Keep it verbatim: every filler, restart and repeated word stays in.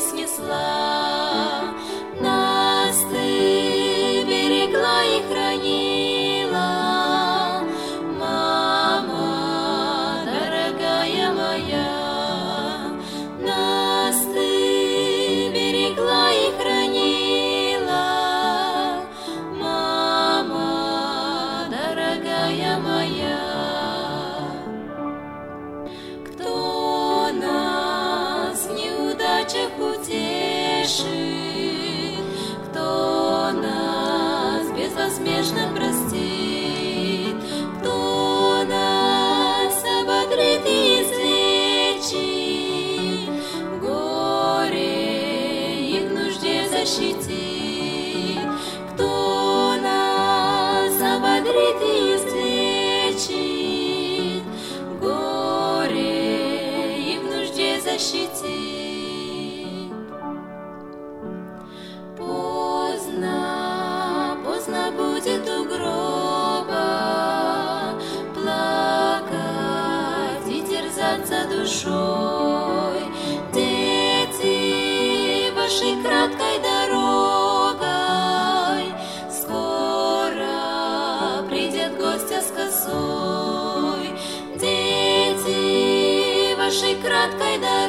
снесла. Нас ты берегла и хранила, мама, дорогая моя. Нас ты берегла и хранила, мама, дорогая моя. Кто нас в неудачах утешит, кто нас безвозмездно простит, кто нас ободрит и излечит, в горе и в нужде защитит, кто нас ободрит и излечит, в горе и в нужде защитит. Поздно, поздно будет у гроба плакать и терзаться душой. Дети, вашей краткой дорогой скоро придет гостья с косой. Дети, вашей краткой дорогой